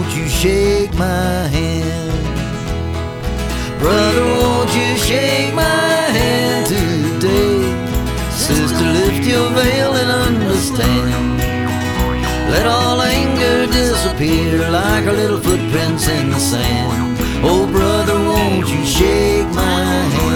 won't you shake my hand? Brother, won't you shake my hand today? Sister, lift your veil and understand. Let all anger disappear like our little footprints in the sand. Oh brother, won't you shake my hand?